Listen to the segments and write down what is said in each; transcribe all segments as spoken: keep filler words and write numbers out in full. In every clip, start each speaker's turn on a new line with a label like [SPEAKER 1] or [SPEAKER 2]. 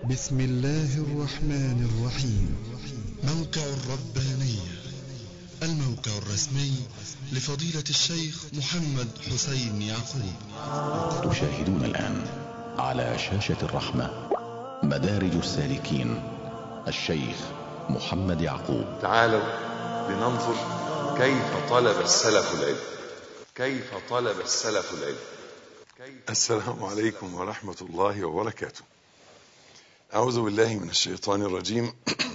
[SPEAKER 1] بسم الله الرحمن الرحيم. موقع الربانية، الموقع الرسمي لفضيلة الشيخ محمد حسين يعقوب.
[SPEAKER 2] تشاهدون الآن على شاشة الرحمة مدارج السالكين، الشيخ محمد يعقوب.
[SPEAKER 3] تعالوا لننظر كيف طلب السلف العلم كيف طلب السلف العلم السلام عليكم ورحمة الله وبركاته. أعوذ بالله من الشيطان الرجيم.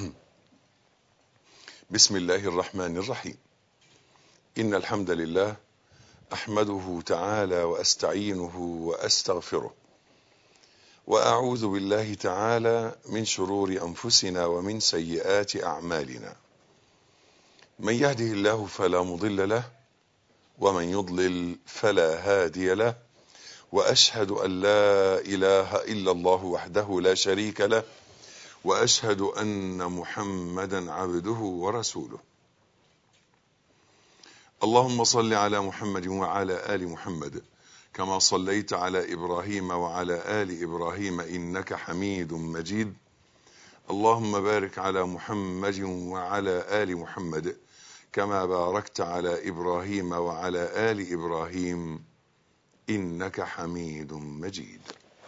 [SPEAKER 3] بسم الله الرحمن الرحيم. إن الحمد لله أحمده تعالى وأستعينه وأستغفره، وأعوذ بالله تعالى من شرور أنفسنا ومن سيئات أعمالنا. من يهده الله فلا مضل له، ومن يضلل فلا هادي له، وأشهد أن لا إله إلا الله وحده لا شريك له، وأشهد أن محمدا عبده ورسوله. اللهم صل على محمد وعلى آل محمد كما صليت على إبراهيم وعلى آل إبراهيم إنك حميد مجيد. اللهم بارك على محمد وعلى آل محمد كما باركت على إبراهيم وعلى آل إبراهيم إنك حميد مجيد.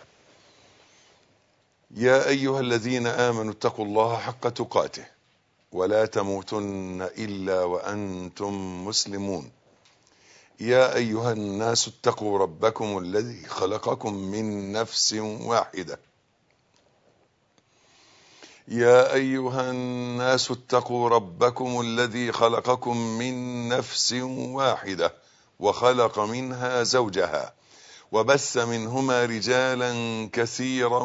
[SPEAKER 3] يا أيها الذين آمنوا اتقوا الله حق تقاته ولا تموتن إلا وأنتم مسلمون. يا أيها الناس اتقوا ربكم الذي خلقكم من نفس واحدة يا أيها الناس اتقوا ربكم الذي خلقكم من نفس واحدة وخلق منها زوجها وبث منهما رجالا كثيرا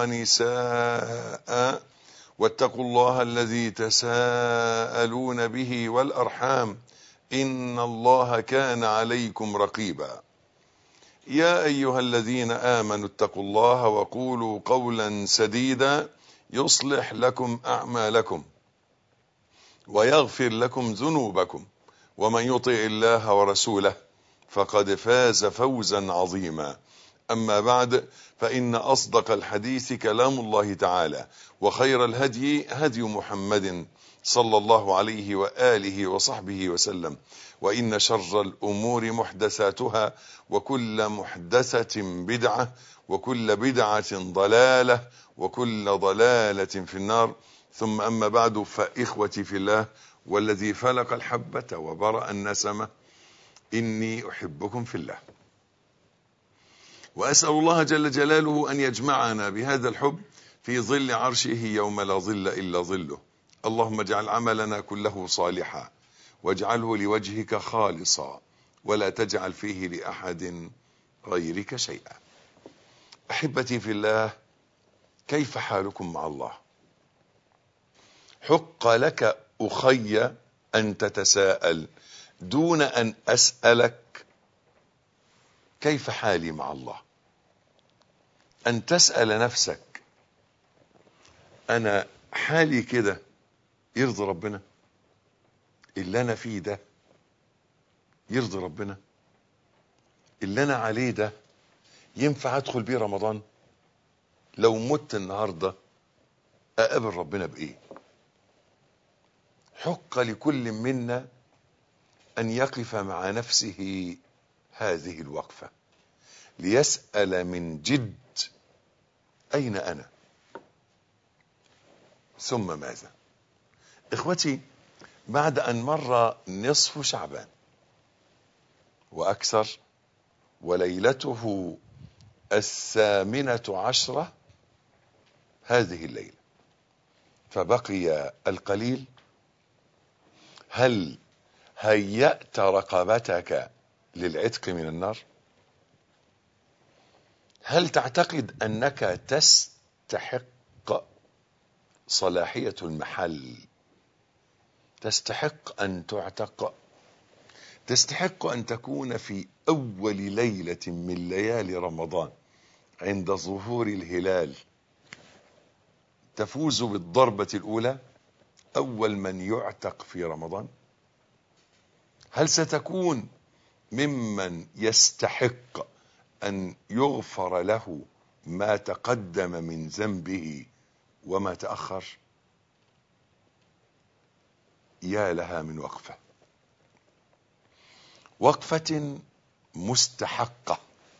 [SPEAKER 3] ونساء، واتقوا الله الذي تساءلون به والأرحام إن الله كان عليكم رقيبا. يا أيها الذين آمنوا اتقوا الله وقولوا قولا سديدا يصلح لكم أعمالكم ويغفر لكم ذنوبكم، ومن يطع الله ورسوله فقد فاز فوزا عظيما. أما بعد، فإن أصدق الحديث كلام الله تعالى، وخير الهدي هدي محمد صلى الله عليه وآله وصحبه وسلم، وإن شر الأمور محدثاتها، وكل محدثة بدعة، وكل بدعة ضلالة، وكل ضلالة في النار. ثم أما بعد، فإخوتي في الله والذي فلق الحبة وبرأ النسمة، إني أحبكم في الله، وأسأل الله جل جلاله أن يجمعنا بهذا الحب في ظل عرشه يوم لا ظل إلا ظله. اللهم اجعل عملنا كله صالحا، واجعله لوجهك خالصا، ولا تجعل فيه لأحد غيرك شيئا. أحبتي في الله، كيف حالكم مع الله؟ حق لك أخي أن تتساءل دون أن أسألك كيف حالي مع الله، أن تسأل نفسك أنا حالي كده يرضي ربنا؟ اللي أنا فيه ده يرضي ربنا؟ اللي أنا عليه ده ينفع أدخل بيه رمضان؟ لو مت النهاردة أقابل ربنا بإيه؟ حق لكل منا أن يقف مع نفسه هذه الوقفة ليسأل من جد أين أنا ثم ماذا؟ إخوتي، بعد أن مر نصف شعبان وأكثر، وليلته الثامنة عشرة هذه الليلة، فبقي القليل. هل هيأت رقبتك للعتق من النار؟ هل تعتقد أنك تستحق صلاحية المحل؟ تستحق أن تعتق؟ تستحق أن تكون في أول ليلة من ليالي رمضان عند ظهور الهلال تفوز بالضربة الأولى، أول من يعتق في رمضان؟ هل ستكون ممن يستحق أن يغفر له ما تقدم من ذنبه وما تأخر، يا لها من وقفة، وقفة مستحقة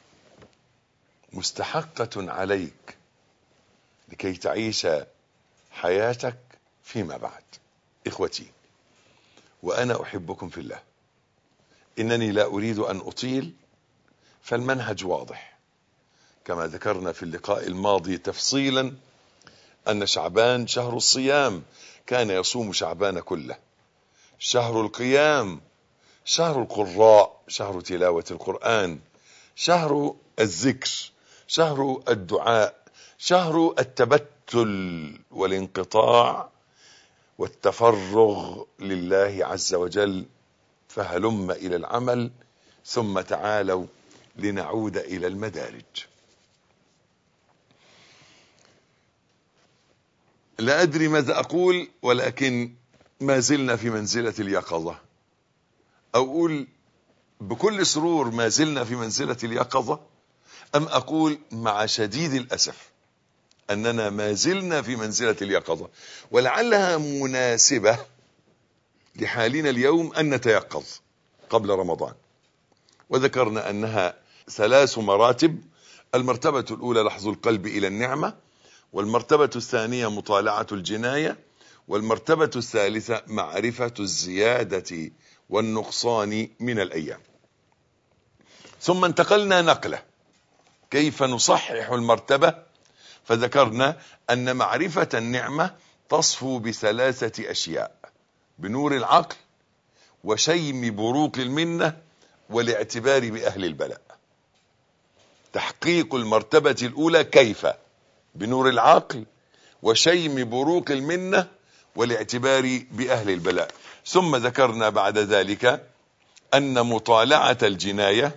[SPEAKER 3] مستحقة عليك لكي تعيش حياتك فيما بعد. إخوتي، وأنا أحبكم في الله، إنني لا أريد أن أطيل، فالمنهج واضح كما ذكرنا في اللقاء الماضي تفصيلا أن شعبان شهر الصيام، كان يصوم شعبان كله، شهر القيام، شهر القراء، شهر تلاوة القرآن، شهر الذكر، شهر الدعاء، شهر التبتل والانقطاع والتفرغ لله عز وجل. فهلم إلى العمل، ثم تعالوا لنعود إلى المدارج. لا أدري ماذا أقول، ولكن ما زلنا في منزلة اليقظة، أو أقول بكل سرور ما زلنا في منزلة اليقظة، أم أقول مع شديد الأسف أننا ما زلنا في منزلة اليقظة، ولعلها مناسبة لحالنا اليوم أن نتيقظ قبل رمضان. وذكرنا أنها ثلاث مراتب: المرتبة الأولى لحظ القلب إلى النعمة، والمرتبة الثانية مطالعة الجناية، والمرتبة الثالثة معرفة الزيادة والنقصان من الأيام. ثم انتقلنا نقلة كيف نصحح المرتبة، فذكرنا أن معرفة النعمة تصفو بثلاثة أشياء: بنور العقل، وشيم بروق المنة، والاعتبار بأهل البلاء. تحقيق المرتبة الأولى كيف؟ بنور العقل، وشيم بروق المنة، والاعتبار بأهل البلاء. ثم ذكرنا بعد ذلك أن مطالعة الجناية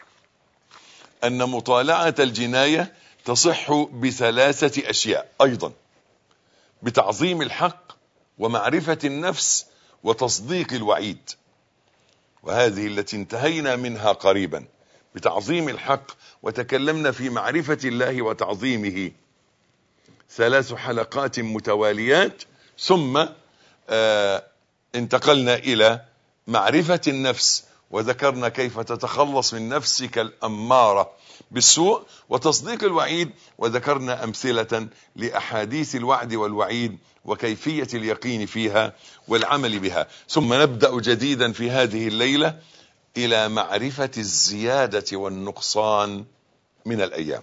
[SPEAKER 3] أن مطالعة الجناية تصح بثلاثة أشياء أيضا: بتعظيم الحق، ومعرفة النفس، وتصديق الوعيد. وهذه التي انتهينا منها قريبا، بتعظيم الحق، وتكلمنا في معرفة الله وتعظيمه ثلاث حلقات متواليات. ثم آه انتقلنا إلى معرفة النفس، وذكرنا كيف تتخلص من نفسك الأمارة بالسوء، وتصديق الوعيد، وذكرنا أمثلة لأحاديث الوعد والوعيد وكيفية اليقين فيها والعمل بها. ثم نبدأ جديدا في هذه الليلة إلى معرفة الزيادة والنقصان من الأيام.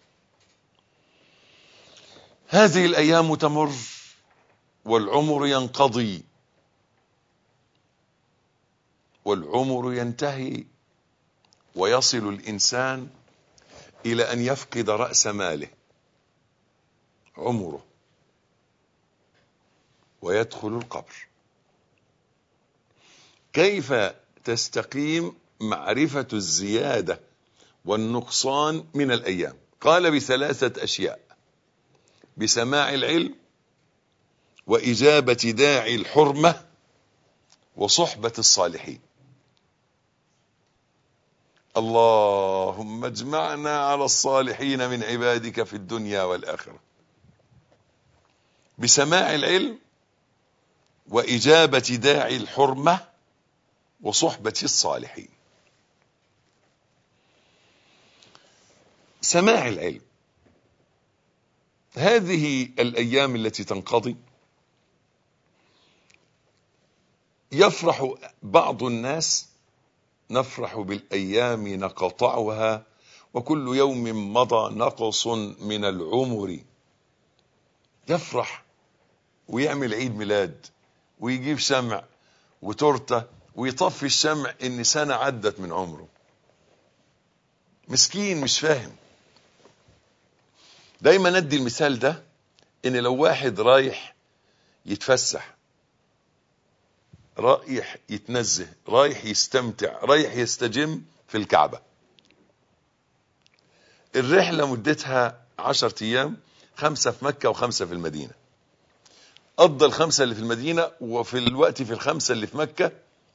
[SPEAKER 3] هذه الأيام تمر والعمر ينقضي والعمر ينتهي، ويصل الإنسان إلى أن يفقد رأس ماله عمره ويدخل القبر. كيف تستقيم معرفة الزيادة والنقصان من الأيام؟ قال بثلاثة أشياء: بسماع العلم، وإجابة داعي الحرمة، وصحبة الصالحين. اللهم اجمعنا على الصالحين من عبادك في الدنيا والآخرة. بسماع العلم، وإجابة داعي الحرمة، وصحبة الصالحين. سماع العلم، هذه الأيام التي تنقضي يفرح بعض الناس، نفرح بالأيام نقطعها، وكل يوم مضى نقص من العمر. يفرح ويعمل عيد ميلاد ويجيب شمع وتورته ويطفي الشمع إن سنة عدت من عمره. مسكين مش فاهم. دايما ندي المثال ده، إن لو واحد رايح يتفسح، رايح يتنزه، رايح يستمتع، رايح يستجم في الكعبة، الرحلة مدتها عشر ايام، خمسة في مكة وخمسة في المدينة. قضى الخمسة اللي في المدينة، وفي الوقت في الخمسة اللي في مكة،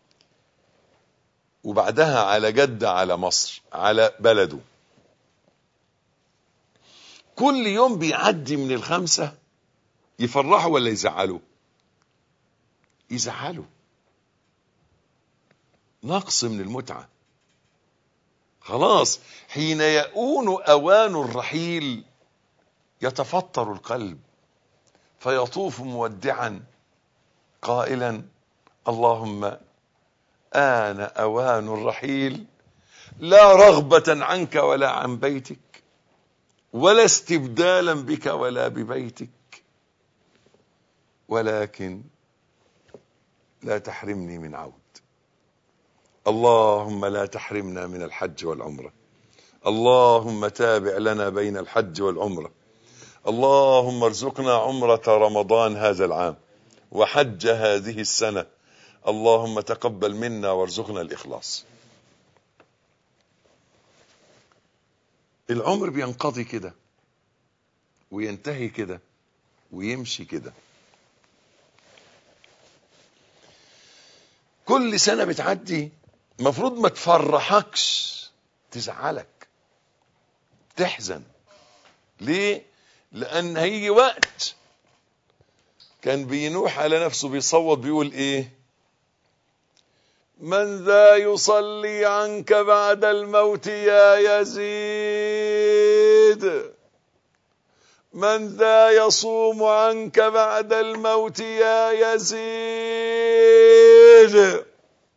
[SPEAKER 3] وبعدها على جدة، على مصر، على بلده. كل يوم بيعدي من الخمسة يفرحوا ولا يزعلوا؟ يزعلوا. نقص من المتعة. خلاص حين يؤون أوان الرحيل يتفطر القلب فيطوف مودعا قائلا اللهم آن أوان الرحيل، لا رغبة عنك ولا عن بيتك، ولا استبدالا بك ولا ببيتك، ولكن لا تحرمني من عود. اللهم لا تحرمنا من الحج والعمرة. اللهم تابع لنا بين الحج والعمرة. اللهم ارزقنا عمرة رمضان هذا العام وحج هذه السنة. اللهم تقبل منا وارزقنا الإخلاص. العمر بينقضي كده وينتهي كده ويمشي كده. كل سنة بتعدي مفروض ما تفرحكش، تزعلك، تحزن. ليه؟ لأن هيجي وقت كان بينوح على نفسه بيصوت بيقول ايه؟ من ذا يصلي عنك بعد الموت يا يزيد، من ذا يصوم عنك بعد الموت يا يزيد.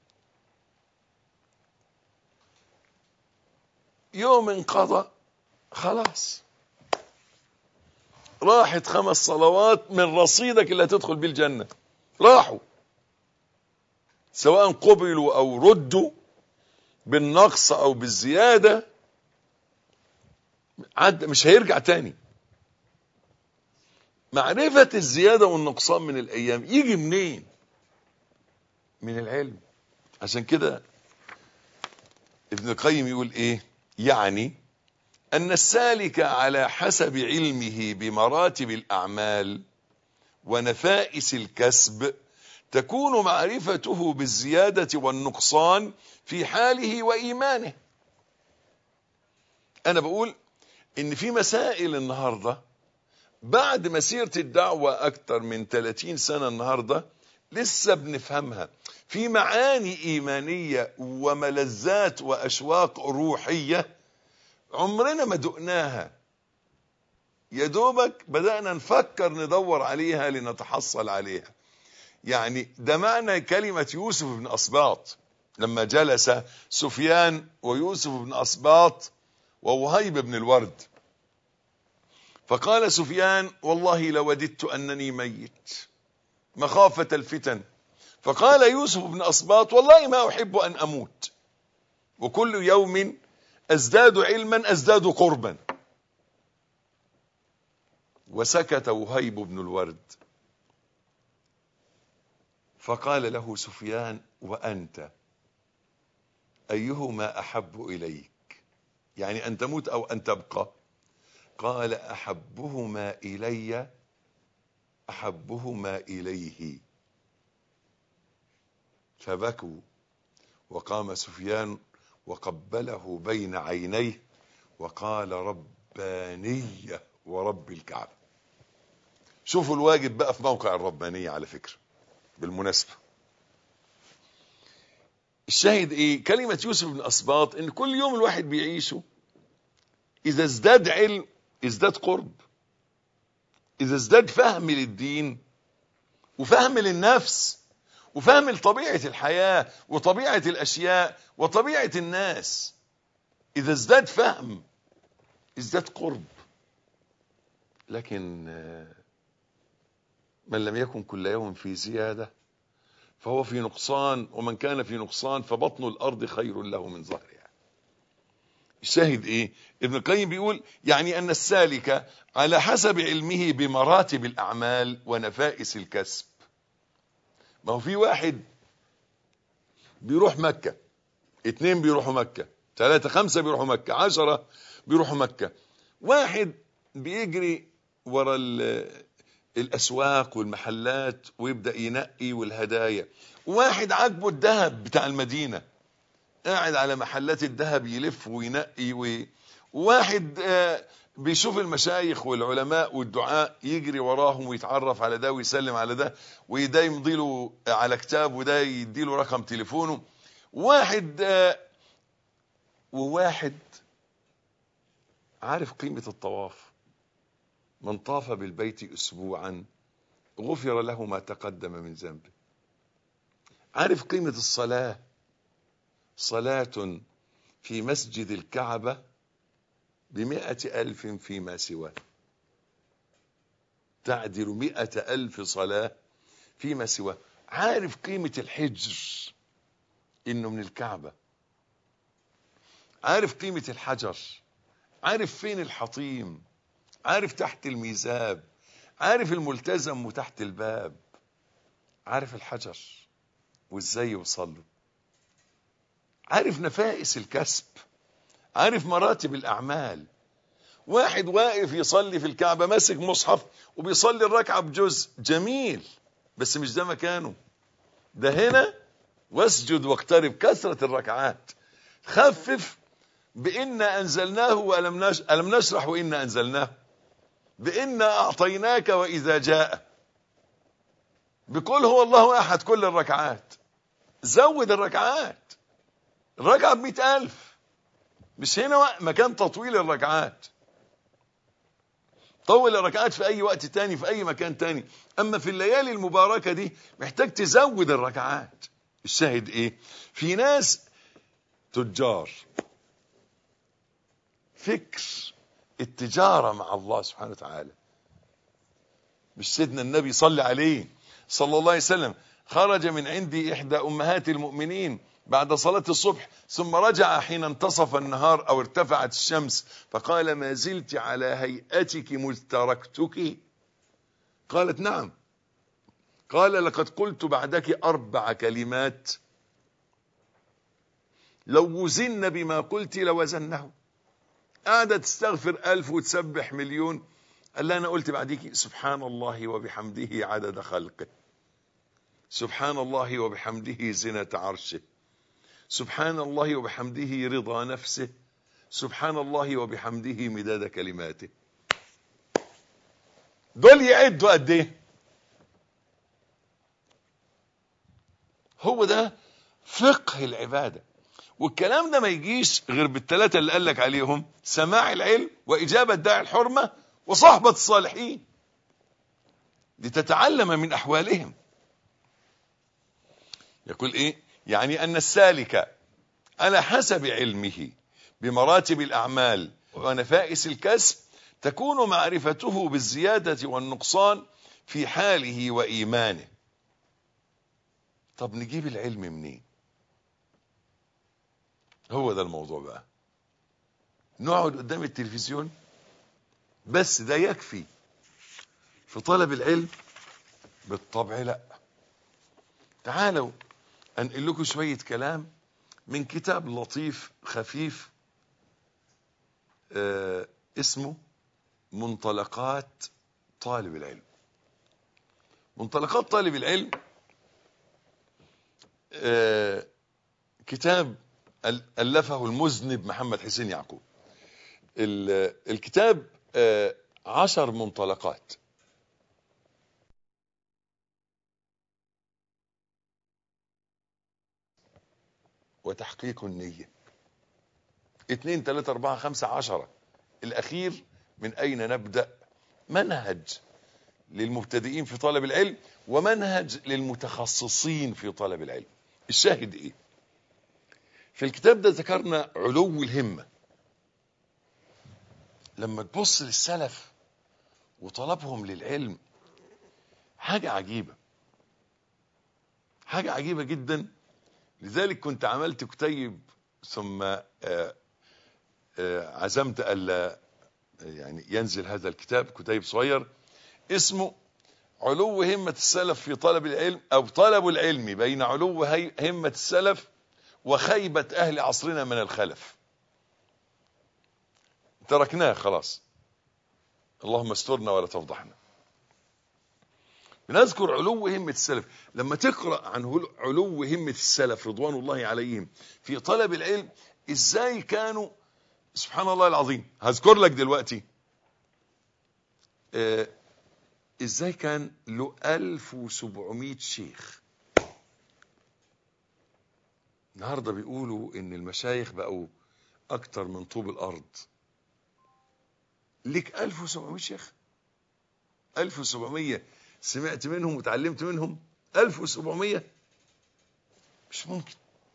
[SPEAKER 3] يوم انقضى خلاص، راحت خمس صلوات من رصيدك اللي هتدخل بيه الجنة، راحوا سواء قبلوا او ردوا بالنقص او بالزيادة، عد مش هيرجع تاني. معرفة الزيادة والنقصان من الايام يجي منين؟ من العلم. عشان كده ابن القيم يقول ايه؟ يعني ان السالك على حسب علمه بمراتب الاعمال ونفائس الكسب تكون معرفته بالزيادة والنقصان في حاله وإيمانه. أنا بقول إن في مسائل النهاردة بعد مسيرة الدعوة أكتر من ثلاثين سنة النهاردة لسه بنفهمها، في معاني إيمانية وملذات وأشواق روحية عمرنا ما دقناها، يا دوبك بدأنا نفكر ندور عليها لنتحصل عليها. يعني ده معنى كلمة يوسف بن أسباط لما جلس سفيان ويوسف بن أسباط ووهيب بن الورد، فقال سفيان والله لوددت أنني ميت مخافة الفتن، فقال يوسف بن أسباط والله ما أحب أن أموت، وكل يوم أزداد علما أزداد قربا. وسكت وهيب بن الورد، فقال له سفيان وأنت أيهما أحب إليك؟ يعني أن تموت أو أن تبقى؟ قال أحبهما إلي أحبهما إليه. فبكوا، وقام سفيان وقبله بين عينيه وقال ربانية ورب الكعبة. شوفوا الواجب بقى في موقع الربانية على فكرة بالمناسبة. الشاهد ايه؟ كلمة يوسف بن أسباط ان كل يوم الواحد بيعيشه اذا ازداد علم ازداد قرب، اذا ازداد فهم للدين وفهم للنفس وفهم لطبيعة الحياة وطبيعة الاشياء وطبيعة الناس، اذا ازداد فهم ازداد قرب. لكن من لم يكن كل يوم في زيادة فهو في نقصان، ومن كان في نقصان فبطن الأرض خير له من ظهرها. الشاهد ايه؟ ابن القيم بيقول يعني أن السالك على حسب علمه بمراتب الأعمال ونفائس الكسب. ما هو في واحد بيروح مكة، اتنين بيروحوا مكة، ثلاثة خمسة بيروحوا مكة، عشرة بيروحوا مكة، واحد بيجري ورا الأسواق والمحلات ويبدأ ينقي والهدايا، واحد عاجبه الذهب بتاع المدينة قاعد على محلات الذهب يلف وينقي، وواحد بيشوف المشايخ والعلماء والدعاء، يجري وراهم ويتعرف على ده ويسلم على ده، وده يمضي له على كتاب وده يدي له رقم تليفونه. واحد آه وواحد عارف قيمة الطواف. من طاف بالبيت أسبوعا غفر له ما تقدم من ذنبه. عارف قيمة الصلاة. صلاة في مسجد الكعبة بمئة ألف فيما سواه، تعدل مئة ألف صلاة فيما سواه. عارف قيمة الحجر إنه من الكعبة. عارف قيمة الحجر. عارف فين الحطيم. عارف تحت الميزاب. عارف الملتزم وتحت الباب. عارف الحجر وازاي يوصل له. عارف نفائس الكسب. عارف مراتب الأعمال. واحد واقف يصلي في الكعبة ماسك مصحف وبيصلي الركعة بجزء جميل، بس مش ده مكانه. ده هنا واسجد واقترب، كثرة الركعات. خفف بإنا أنزلناه وألم نش... ألم نشرح وإنا أنزلناه، بإنا أعطيناك وإذا جاء، بقول هو الله أحد كل الركعات. زود الركعات. الركعة بمئة ألف. مش هنا مكان تطويل الركعات. طول الركعات في أي وقت تاني في أي مكان تاني، أما في الليالي المباركة دي محتاج تزود الركعات. الشاهد إيه؟ في ناس تجار، فكر التجارة مع الله سبحانه وتعالى. مش سيدنا النبي صلى عليه صلى الله عليه وسلم خرج من عندي إحدى أمهات المؤمنين بعد صلاة الصبح، ثم رجع حين انتصف النهار أو ارتفعت الشمس، فقال: ما زلت على هيئتك مذ تركتك؟ قالت: نعم. قال: لقد قلت بعدك أربع كلمات لو وزن بما قلت لوزنه. قاعدة تستغفر ألف وتسبح مليون. قال لها: أنا قلت بعدك سبحان الله وبحمده عدد خلقه، سبحان الله وبحمده زنة عرشه، سبحان الله وبحمده رضا نفسه، سبحان الله وبحمده مداد كلماته. دول يعدوا قد ايه؟ هو ده فقه العبادة. والكلام ده ما يجيش غير بالثلاثة اللي قالك عليهم: سماع العلم، وإجابة داعي الحرمة، وصحبة الصالحين. لتتعلم من أحوالهم. يقول إيه؟ يعني أن السالك على حسب علمه بمراتب الأعمال ونفائس الكسب تكون معرفته بالزيادة والنقصان في حاله وإيمانه. طب نجيب العلم منين؟ هو ده الموضوع بقى. نقعد قدام التلفزيون بس ده يكفي في طلب العلم؟ بالطبع لا. تعالوا أنقل لكم شوية كلام من كتاب لطيف خفيف آه اسمه منطلقات طالب العلم. منطلقات طالب العلم آه كتاب ألفه المذنب محمد حسين يعقوب. الكتاب آه عشر منطلقات. وتحقيق النية. اثنين ثلاثة أربعة خمسة عشرة. الأخير من أين نبدأ؟ منهج للمبتدئين في طلب العلم ومنهج للمتخصصين في طلب العلم. الشاهد إيه؟ في الكتاب ده ذكرنا علو الهمة. لما تبص للسلف وطلبهم للعلم حاجة عجيبة، حاجة عجيبة جدا. لذلك كنت عملت كتيب ثم آآ آآ عزمت ألا يعني ينزل هذا الكتاب، كتيب صغير اسمه علو همة السلف في طلب العلم، أو طلب العلم بين علو همة السلف وخيبة أهل عصرنا من الخلف. تركناه خلاص، اللهم استرنا ولا تفضحنا. بنذكر علو همة السلف. لما تقرأ عن علو همة السلف رضوان الله عليهم في طلب العلم، ازاي كانوا سبحان الله العظيم. هذكر لك دلوقتي آه ازاي كان له ألف وسبعمائة شيخ؟ النهارده بيقولوا ان المشايخ بقوا اكتر من طوب الارض. ليك ألف وسبعمائة شيخ؟ ألف وسبعمائة سمعت منهم وتعلمت منهم؟ ألف وسبعمائة مش ممكن.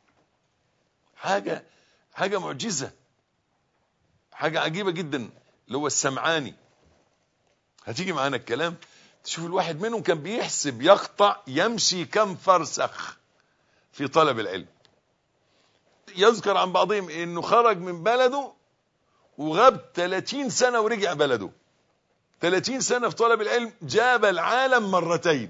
[SPEAKER 3] حاجة حاجة معجزة، حاجة عجيبة جدا. اللي هو السمعاني، هتيجي معانا الكلام تشوف الواحد منهم كان بيحسب يقطع يمشي كم فرسخ في طلب العلم. يذكر عن بعضهم انه خرج من بلده وغاب ثلاثين سنة ورجع بلده. ثلاثين سنة في طلب العلم، جاب العالم مرتين.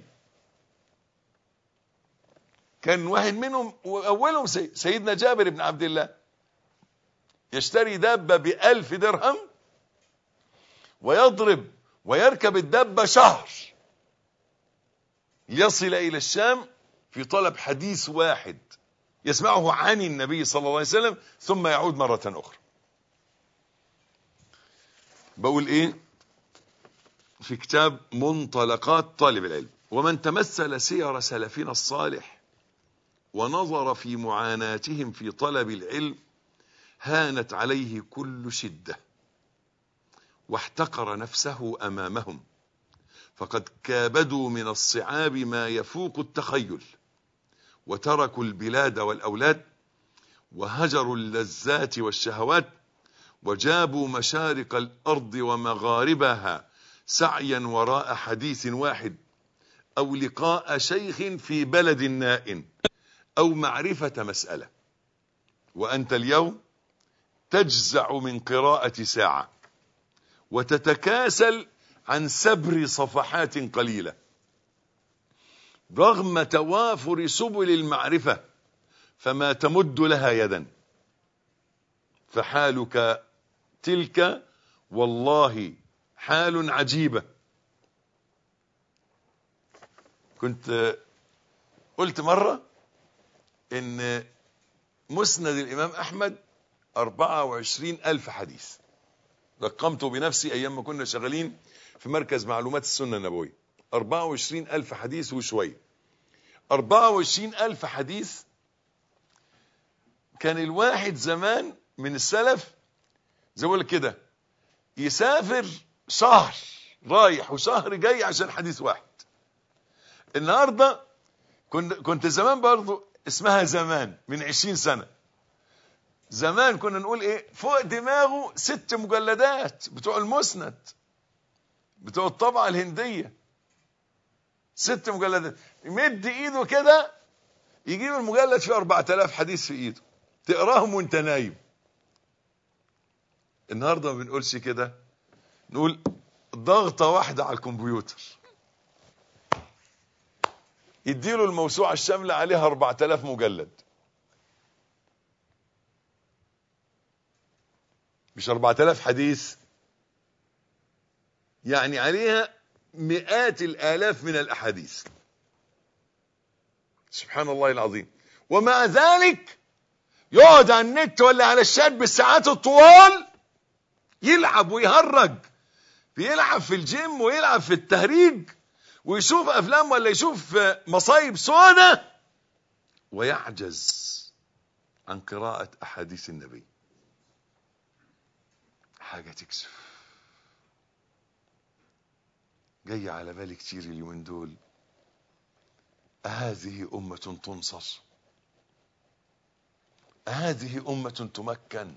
[SPEAKER 3] كان واحد منهم واولهم سيدنا جابر بن عبد الله يشتري دابة بألف درهم ويضرب ويركب الدابة شهر ليصل إلى الشام في طلب حديث واحد يسمعه عن النبي صلى الله عليه وسلم ثم يعود مرة أخرى. بقول إيه في كتاب منطلقات طالب العلم: ومن تمثل سير سلفنا الصالح ونظر في معاناتهم في طلب العلم هانت عليه كل شدة واحتقر نفسه أمامهم، فقد كابدوا من الصعاب ما يفوق التخيل، وتركوا البلاد والأولاد، وهجروا اللذات والشهوات، وجابوا مشارق الأرض ومغاربها سعيا وراء حديث واحد أو لقاء شيخ في بلد نائٍ أو معرفة مسألة. وأنت اليوم تجزع من قراءة ساعة وتتكاسل عن سبر صفحات قليلة رغم توافر سبل المعرفة، فما تمد لها يدا. فحالك تلك والله حال عجيبة. كنت قلت مرة ان مسند الامام احمد اربعة وعشرين الف حديث، رقمته بنفسي ايام ما كنا شغالين في مركز معلومات السنة النبوية. اربعة وعشرين الف حديث وشوية. اربعة وعشرين الف حديث. كان الواحد زمان من السلف زي ما بقول كده يسافر شهر رايح وشهر جاي عشان حديث واحد. النهارده كنت كنت زمان برضو اسمها زمان من عشرين سنة. زمان كنا نقول ايه فوق دماغه ست مجلدات بتوع المسند بتوع الطبعة الهندية، ست مجلدات. يمد ايده كده يجيب المجلد فيه أربعة آلاف حديث في ايده تقراهم وانت نايم. النهارده ما بنقولش كده، نقول ضغطة واحدة على الكمبيوتر يديله الموسوعة الشاملة عليها أربعة آلاف مجلد. مش أربعة آلاف حديث، يعني عليها مئات الآلاف من الأحاديث. سبحان الله العظيم. ومع ذلك يقعد على النت ولا على الشات بالساعات الطوال يلعب ويهرج، بيلعب في الجيم ويلعب في التهريج ويشوف أفلام ولا يشوف مصايب سودة ويعجز عن قراءة أحاديث النبي. حاجة تكسف. جاي على بالي كتير اليومين دول، هذه أمة تنصر، هذه أمة تمكن.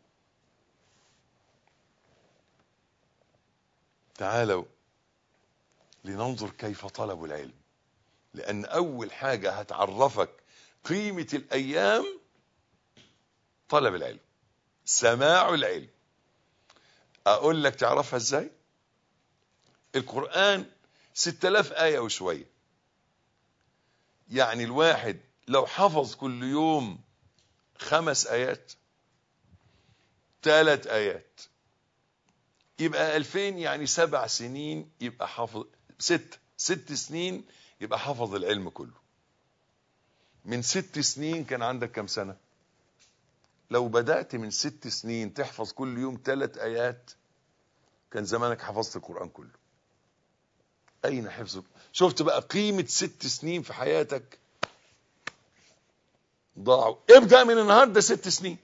[SPEAKER 3] تعالوا لننظر كيف طلبوا العلم، لأن أول حاجة هتعرفك قيمة الأيام طلب العلم، سماع العلم. أقول لك تعرفها إزاي؟ القرآن ستة آلاف آية وشوية، يعني الواحد لو حفظ كل يوم خمس آيات ثلاث آيات يبقى ألفين، يعني سبع سنين يبقى حافظ، ست ست سنين يبقى حفظ العلم كله. من ست سنين كان عندك كم سنة؟ لو بدأت من ست سنين تحفظ كل يوم ثلاث آيات كان زمانك حفظت القرآن كله. أين حفظك؟ شفت بقى قيمة ست سنين في حياتك ضاعوا. ابدأ من النهاردة ست سنين.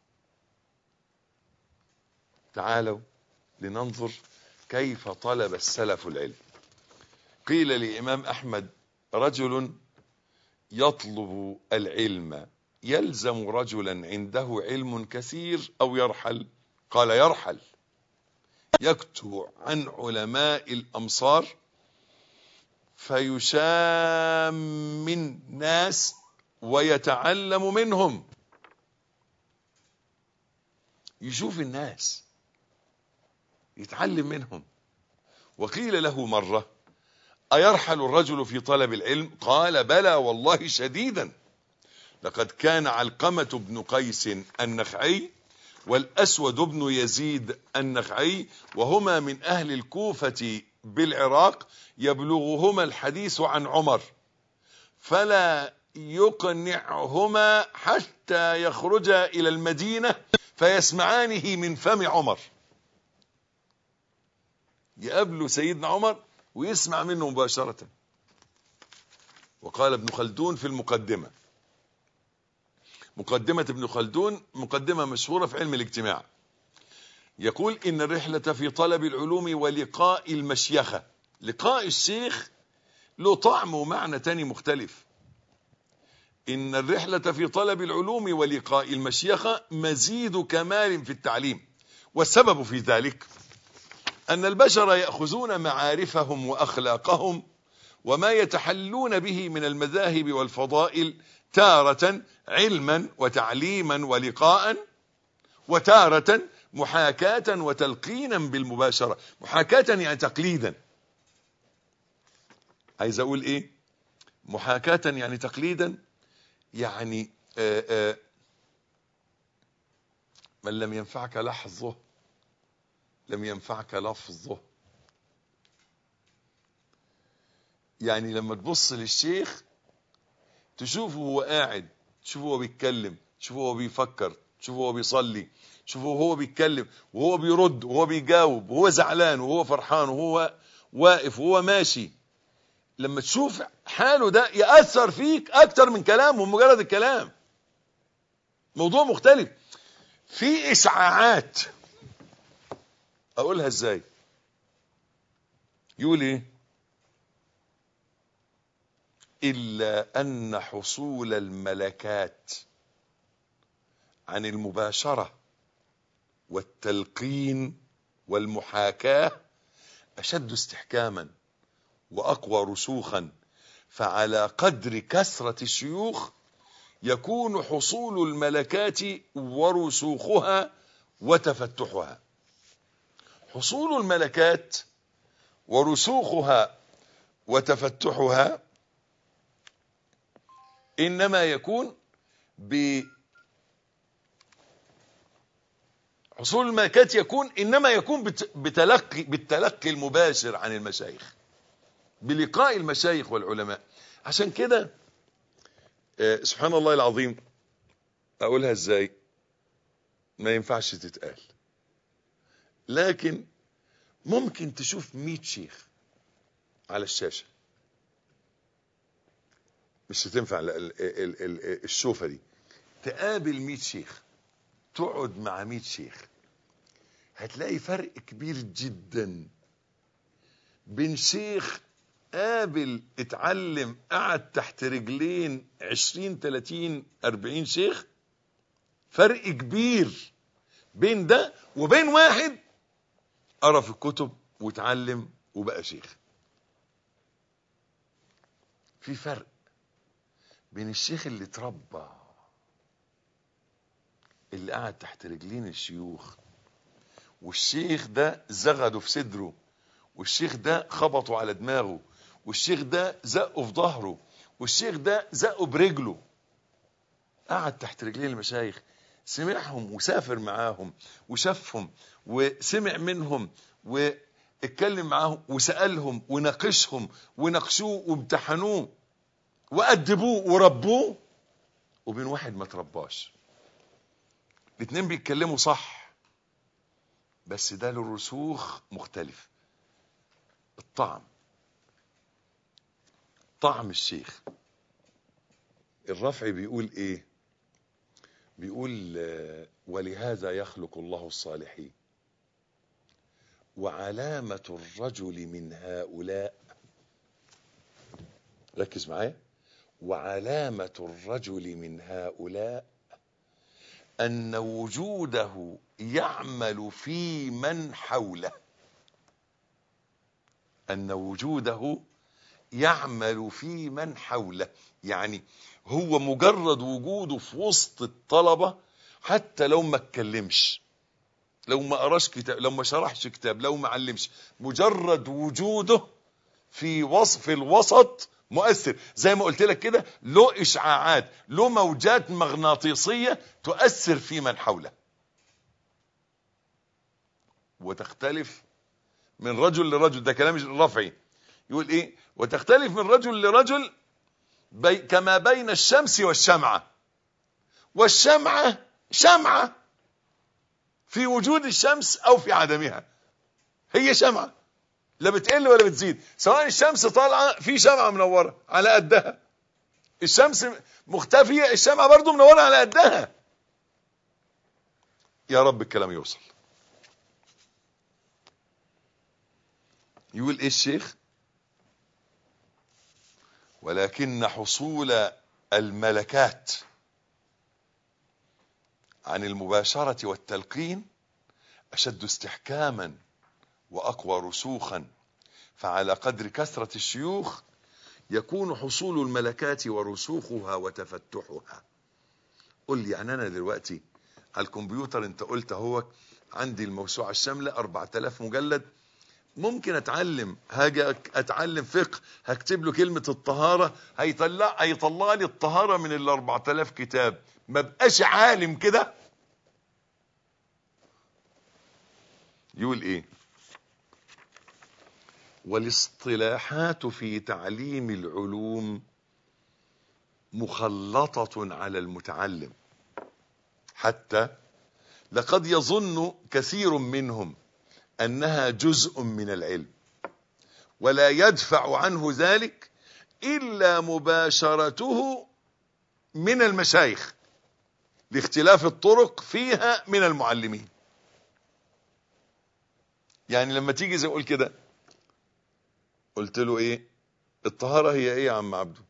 [SPEAKER 3] تعالوا لننظر كيف طلب السلف العلم. قيل لإمام أحمد: رجل يطلب العلم يلزم رجلا عنده علم كثير أو يرحل؟ قال: يرحل، يكتب عن علماء الأمصار فيشام من ناس ويتعلم منهم. يشوف الناس يتعلم منهم. وقيل له مرة: أيرحل الرجل في طلب العلم؟ قال: بلى والله شديدا. لقد كان علقمة بن قيس النخعي والأسود بن يزيد النخعي وهما من أهل الكوفة بالعراق يبلغهما الحديث عن عمر فلا يقنعهما حتى يخرجا إلى المدينة فيسمعانه من فم عمر. يقابلوا سيدنا عمر ويسمع منه مباشرة. وقال ابن خلدون في المقدمة، مقدمة ابن خلدون مقدمة مشهورة في علم الاجتماع، يقول: إن الرحلة في طلب العلوم ولقاء المشيخة. لقاء الشيخ له طعم ومعنى تاني مختلف. إن الرحلة في طلب العلوم ولقاء المشيخة مزيد كمال في التعليم. والسبب في ذلك أن البشر يأخذون معارفهم وأخلاقهم وما يتحلون به من المذاهب والفضائل تارة علما وتعليما ولقاء، وتارة محاكاة وتلقينا بالمباشرة. محاكاة يعني تقليدا. عايز أقول إيه؟ محاكاة يعني تقليدا، يعني آآ آآ من لم ينفعك لحظه لم ينفعك لفظه. يعني لما تبص للشيخ تشوفه هو قاعد، تشوفه هو بيتكلم، تشوفه هو بيفكر، تشوفه هو بيصلي، تشوفه هو بيتكلم وهو بيرد وهو بيجاوب وهو زعلان وهو فرحان وهو واقف وهو ماشي. لما تشوف حاله ده يأثر فيك أكتر من كلامه ومجرد الكلام. موضوع مختلف. في إشعاعات، أقولها إزاي؟ يقول إيه؟ إلا أن حصول الملكات عن المباشرة والتلقين والمحاكاة أشد استحكاما وأقوى رسوخا، فعلى قدر كثرة الشيوخ يكون حصول الملكات ورسوخها وتفتحها. حصول الملكات ورسوخها وتفتحها إنما يكون ب حصول الملكات يكون إنما يكون بتلقي بالتلقي المباشر عن المشايخ، بلقاء المشايخ والعلماء. عشان كده آه سبحان الله العظيم، أقولها إزاي؟ ما ينفعش تتقال، لكن ممكن تشوف مئة شيخ على الشاشة، مش هتنفع الشوفة دي. تقابل مئة شيخ، تقعد مع مئة شيخ، هتلاقي فرق كبير جدا بين شيخ قابل اتعلم قعد تحت رجلين عشرين تلاتين اربعين شيخ. فرق كبير بين ده وبين واحد قرأ في الكتب واتعلم وبقى شيخ. في فرق بين الشيخ اللي اتربى، اللي قعد تحت رجلين الشيوخ، والشيخ ده زغده في صدره، والشيخ ده خبطه على دماغه، والشيخ ده زقه في ظهره، والشيخ ده زقه برجله. قعد تحت رجلين المشايخ، سمعهم وسافر معاهم وشافهم وسمع منهم واتكلم معاهم وسألهم وناقشهم وناقشوه وامتحنوه وأدبوه وربوه، وبين واحد ما ترباش. الاثنين بيتكلموا صح، بس ده له رسوخ مختلف، الطعم، طعم الشيخ. الرفع بيقول ايه؟ بيقول ولهذا يخلق الله الصالحين، وعلامة الرجل من هؤلاء، ركز معايا، وعلامة الرجل من هؤلاء أن وجوده يعمل في من حوله. أن وجوده يعمل في من حوله، يعني هو مجرد وجوده في وسط الطلبة، حتى لو ما اتكلمش، لو ما قراش كتاب، لو ما شرحش كتاب، لو ما علمش، مجرد وجوده في وصف الوسط مؤثر. زي ما قلت لك كده، له إشعاعات، له موجات مغناطيسية تؤثر في من حوله، وتختلف من رجل لرجل. ده كلام الرفعي. يقول ايه؟ وتختلف من رجل لرجل بي كما بين الشمس والشمعة. والشمعة شمعة في وجود الشمس او في عدمها، هي شمعة لا بتقل ولا بتزيد. سواء الشمس طالعة في شمعة منورة على قدها، الشمس مختفية الشمعة برضو منورة على قدها. يا رب الكلام يوصل. يقول ايه الشيخ؟ ولكن حصول الملكات عن المباشرة والتلقين أشد استحكاما وأقوى رسوخا، فعلى قدر كثرة الشيوخ يكون حصول الملكات ورسوخها وتفتحها. قل لي يعني أنا دلوقتي على الكمبيوتر، أنت قلت هو عندي الموسوعة الشاملة أربعة آلاف مجلد، ممكن اتعلم، هاجي اتعلم فقه، هكتب له كلمة الطهارة، هيطلع هيطلع لي الطهارة من ال أربعة آلاف كتاب. ما بقاش عالم كده. يقول ايه؟ والاصطلاحات في تعليم العلوم مخلطة على المتعلم، حتى لقد يظن كثير منهم أنها جزء من العلم، ولا يدفع عنه ذلك إلا مباشرته من المشايخ لاختلاف الطرق فيها من المعلمين. يعني لما تيجي زي اقول كده، قلت له ايه الطهارة؟ هي ايه يا عم عبده؟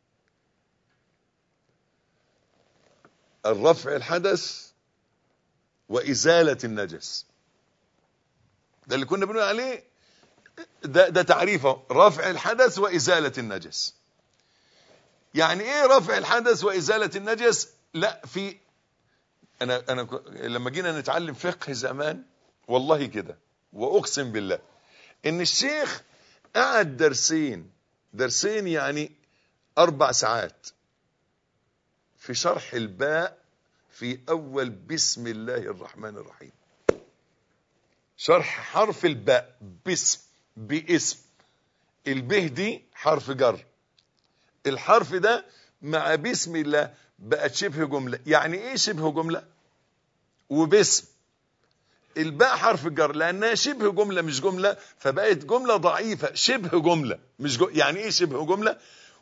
[SPEAKER 3] الرفع الحدث وإزالة النجس. ده اللي كنا بنقول عليه، ده, ده تعريفه، رفع الحدث وإزالة النجس. يعني ايه رفع الحدث وإزالة النجس؟ لا، في انا انا لما جينا نتعلم فقه زمان والله كده، واقسم بالله ان الشيخ قعد درسين درسين يعني اربع ساعات في شرح الباء في اول بسم الله الرحمن الرحيم. شرح حرف الباء، باسم باسم البه دي حرف جر، الحرف ده مع بسم الله بقت شبه جملة. يعني ايه شبه جملة؟ وباسم الباء حرف الجر لانها شبه جملة مش جملة، فبقت جملة ضعيفة شبه جملة مش جملة. يعني ايه شبه جملة؟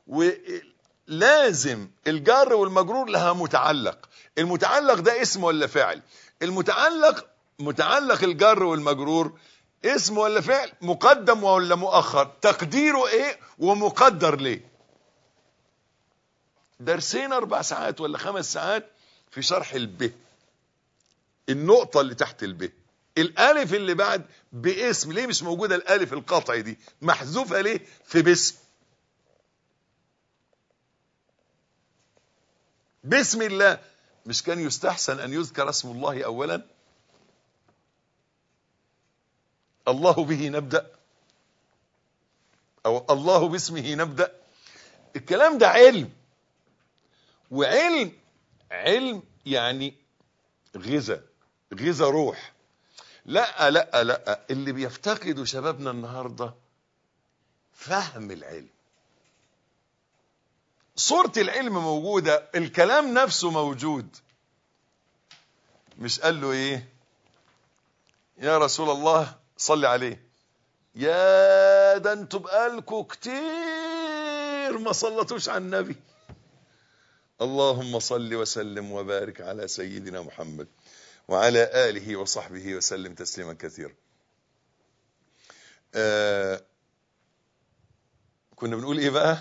[SPEAKER 3] ولازم الجر والمجرور لها متعلق. المتعلق ده اسم ولا فعل؟ المتعلق متعلق الجر والمجرور اسم ولا فعل؟ مقدم ولا مؤخر؟ تقديره ايه ومقدر ليه؟ درسين اربع ساعات ولا خمس ساعات في شرح الب، النقطة اللي تحت الب، الالف اللي بعد باسم. ليه مش موجودة الالف القطعي دي؟ محذوفة ليه في باسم؟ بسم الله مش كان يستحسن ان يذكر اسم الله اولا؟ الله به نبدأ، او الله باسمه نبدأ. الكلام ده علم، وعلم علم يعني غذاء غذاء روح. لا لا لا اللي بيفتقدوا شبابنا النهاردة فهم العلم. صورة العلم موجودة، الكلام نفسه موجود. مش قال له ايه يا رسول الله صلي عليه؟ يا ده انتوا بقالكوا كتير كتير ما صلتوش على النبي. اللهم صل وسلم وبارك على سيدنا محمد وعلى آله وصحبه وسلم تسليما كثيرا. آه كنا بنقول ايه بقى؟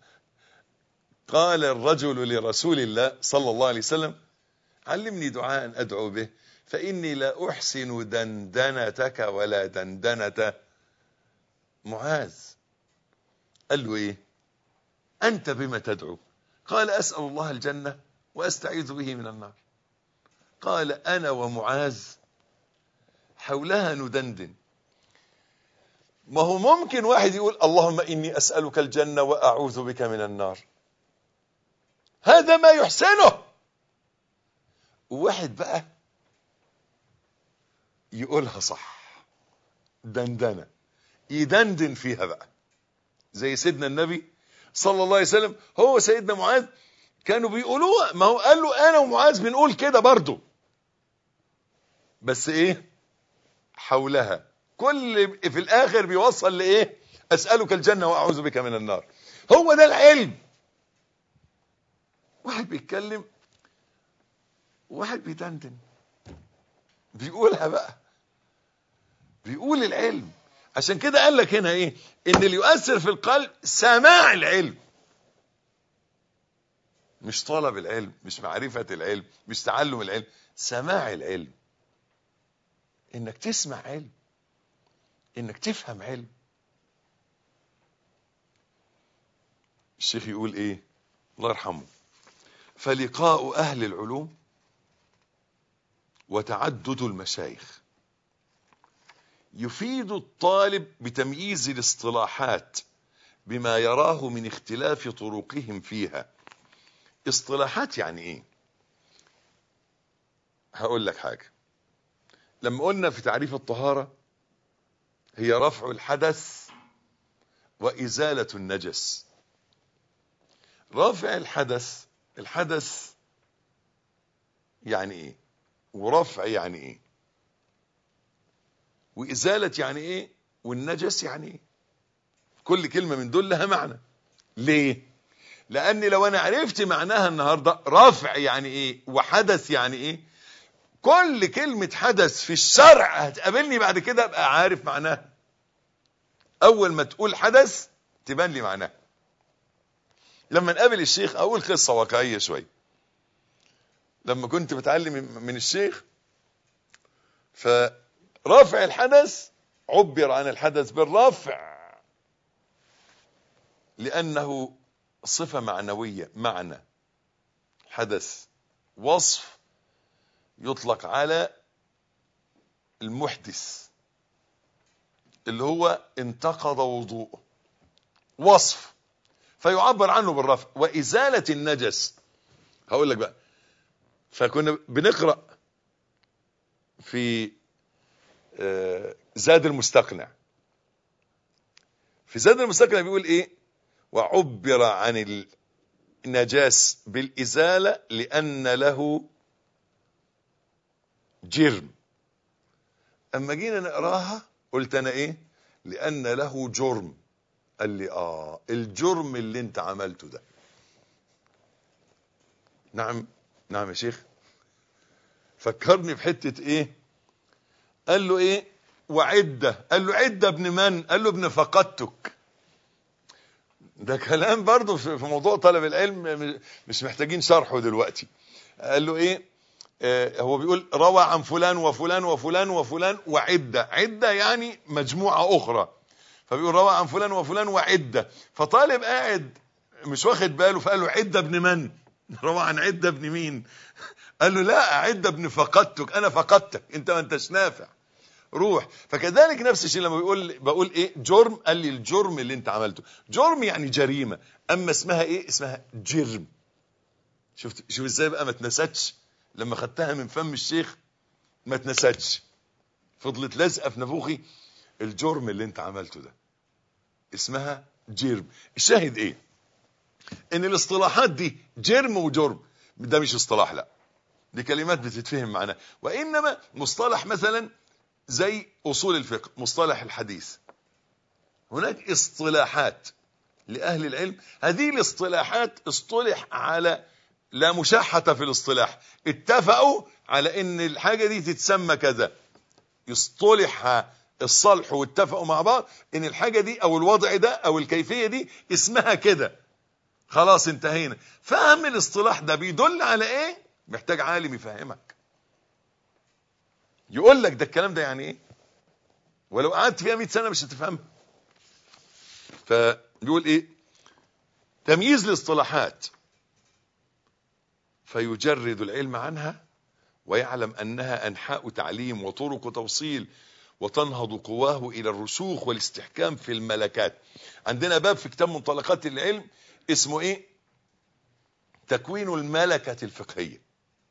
[SPEAKER 3] قال الرجل لرسول الله صلى الله عليه وسلم علمني دعاء أدعو به فإني لا أحسن دندنتك ولا دندنة معاذ. قال له ايه؟ أنت بما تدعو؟ قال أسأل الله الجنة وأستعيذ به من النار. قال أنا ومعاذ حولها ندندن. ما هو ممكن واحد يقول اللهم إني أسألك الجنة وأعوذ بك من النار، هذا ما يحسنه. وواحد بقى يقولها صح، دندنة، يدندن فيها بقى زي سيدنا النبي صلى الله عليه وسلم. هو سيدنا معاذ كانوا بيقولوها، ما هو قال له انا ومعاذ بنقول كده برضو، بس ايه حولها، كل في الاخر بيوصل لايه؟ اسألك الجنة واعوذ بك من النار. هو ده العلم. واحد بيتكلم واحد بيدندن بيقولها بقى، بيقول العلم. عشان كده قال لك هنا ايه؟ ان اللي يؤثر في القلب سماع العلم، مش طلب العلم، مش معرفة العلم، مش تعلم العلم، سماع العلم. انك تسمع علم، انك تفهم علم. الشيخ يقول ايه الله يرحمه؟ فلقاء اهل العلوم وتعدد المشايخ يفيد الطالب بتمييز الاصطلاحات بما يراه من اختلاف طرقهم فيها. اصطلاحات يعني ايه؟ هقول لك حاجة. لما قلنا في تعريف الطهارة هي رفع الحدث وإزالة النجس. رفع الحدث، الحدث يعني ايه؟ ورفع يعني ايه؟ وإزالة يعني ايه؟ والنجس يعني ايه؟ كل كلمة من دول لها معنى. ليه؟ لأن لو أنا عرفت معناها النهاردة، رفع يعني ايه وحدث يعني ايه، كل كلمة حدث في الشرع هتقابلني بعد كده ابقى عارف معناها. أول ما تقول حدث تبان لي معناها. لما نقابل الشيخ أقول قصة واقعية شوي. لما كنت بتعلم من الشيخ، فرفع الحدث عبر عن الحدث بالرفع لأنه صفة معنوية، معنى حدث وصف يطلق على المحدث اللي هو انتقض وضوءه، وصف فيعبر عنه بالرفع. وإزالة النجس هقول لك بقى. فكنا بنقرأ في زاد المستقنع. في زاد المستقنع بيقول ايه؟ وعبر عن النجاس بالإزالة لأن له جرم. اما جينا نقراها قلت انا ايه؟ لأن له جرم. قال لي اه الجرم اللي انت عملته ده. نعم نعم يا شيخ. فكرني بحتة ايه؟ قال له ايه؟ وعدة. قال له عدة ابن من؟ قال له ابن فقدتك. ده كلام برضو في موضوع طلب العلم مش محتاجين شرحه دلوقتي. قال له ايه؟ آه هو بيقول روى عن فلان وفلان وفلان وفلان وعدة. عدة يعني مجموعة اخرى. فبيقول روى عن فلان وفلان وعدة. فطالب قاعد مش واخد باله فقال له عدة ابن من؟ روى عن عدة ابن مين؟ قال له لا، عدة ابن فقدتك، انا فقدتك، انت ما انتش نافع، روح. فكذلك نفس الشيء لما بيقول بقول ايه جرم، قال لي الجرم اللي انت عملته. جرم يعني جريمة، اما اسمها ايه؟ اسمها جرم. شفت شوف ازاي بقى ما اتنستش لما خدتها من فم الشيخ، ما اتنستش، فضلت لازقه في نافوخي. الجرم اللي انت عملته ده اسمها جرم. الشاهد ايه؟ ان الاصطلاحات دي جرم وجرم ده مش اصطلاح، لا دي كلمات بتتفهم معناها. وانما مصطلح مثلا زي اصول الفقه، مصطلح الحديث، هناك اصطلاحات لأهل العلم. هذه الاصطلاحات اصطلح على لا مشاحة في الاصطلاح، اتفقوا على ان الحاجة دي تتسمى كذا، يصطلح الصلح واتفقوا مع بعض ان الحاجة دي او الوضع ده او الكيفية دي اسمها كده، خلاص انتهينا. فهم الاصطلاح ده بيدل على ايه؟ محتاج عالم يفهمك، يقول لك ده الكلام ده يعني ايه، ولو قعدت فيها مئة سنة مش هتفهمها. فيقول ايه؟ تمييز الاصطلاحات فيجرد العلم عنها ويعلم أنها أنحاء تعليم وطرق توصيل وتنهض قواه إلى الرسوخ والاستحكام في الملكات. عندنا باب في كتاب منطلقات العلم اسمه إيه؟ تكوين الملكة الفقهية.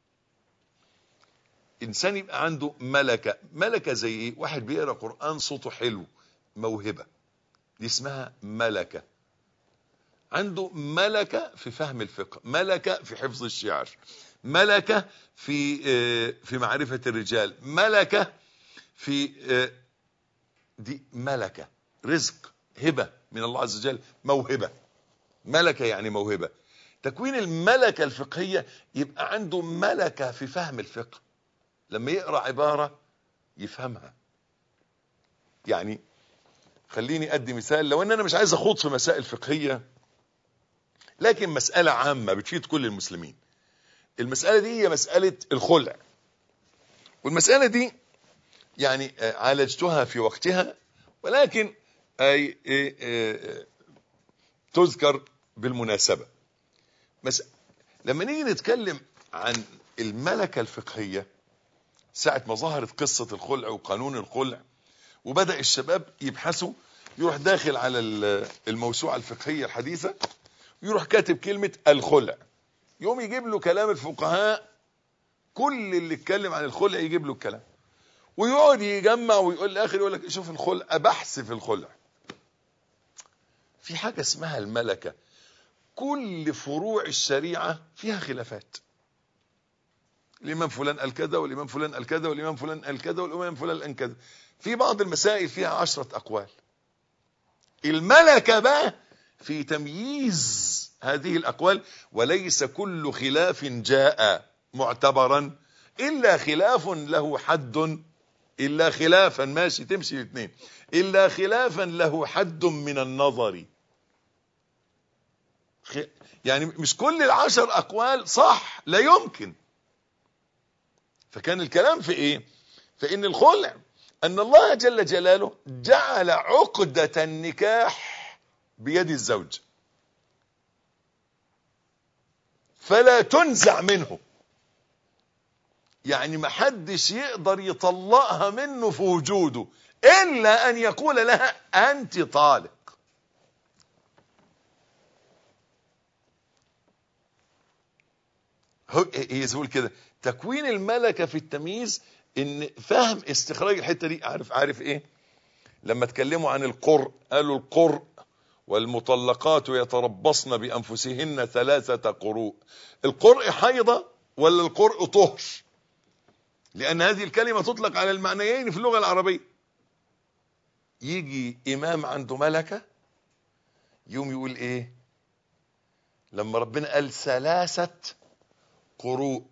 [SPEAKER 3] إنسان يبقى عنده ملكة. ملكة زي إيه؟ واحد بيقرأ قرآن صوته حلو، موهبة، دي اسمها ملكة. عنده ملكة في فهم الفقه، ملكة في حفظ الشعر، ملكة في في معرفة الرجال، ملكة في دي ملكة رزق هبة من الله عز وجل، موهبة. ملكة يعني موهبة. تكوين الملكة الفقهية يبقى عنده ملكة في فهم الفقه، لما يقرأ عبارة يفهمها. يعني خليني أدي مثال، لو أن أنا مش عايز أخوض في مسائل فقهية لكن مسألة عامة بتفيد كل المسلمين. المسألة دي هي مسألة الخلع، والمسألة دي يعني عالجتها في وقتها، ولكن أي تذكر بالمناسبة. لما نيجي نتكلم عن الملكة الفقهية، ساعة ما ظهرت قصة الخلع وقانون الخلع وبدأ الشباب يبحثوا، يروح داخل على الموسوعة الفقهية الحديثة يروح كاتب كلمة الخلع، يوم يجيب له كلام الفقهاء، كل اللي اتكلم عن الخلع يجيب له الكلام، ويقعد يجمع ويقول الاخر يقول لك شوف الخلع، بحث في الخلع. في حاجة اسمها الملكة، كل فروع الشريعة فيها خلافات. الإمام فلان قال كذا، والإمام فلان قال كذا، والإمام فلان قال كذا، والإمام فلان قال كذا. في بعض المسائل فيها عشرة أقوال. الملكة بقى في تمييز هذه الأقوال، وليس كل خلاف جاء معتبرا إلا خلاف له حد، إلا خلافا ماشي تمشي الاثنين، إلا خلافا له حد من النظر. يعني مش كل العشر أقوال صح، لا يمكن. فكان الكلام في إيه؟ فإن الخلع أن الله جل جلاله جعل عقدة النكاح بيد الزوج فلا تنزع منه، يعني ما حدش يقدر يطلقها منه في وجوده إلا أن يقول لها أنت طالق. هي زول كده. تكوين الملكة في التمييز ان فهم استخراج الحتة دي. عارف عارف ايه لما اتكلموا عن القرء؟ قالوا القرء والمطلقات يتربصن بأنفسهن ثلاثة قروء. القرء حيضة ولا القرء طهر؟ لأن هذه الكلمة تطلق على المعنيين في اللغة العربية. يجي إمام عنده ملكة يوم يقول إيه لما ربنا قال ثلاثة قروء؟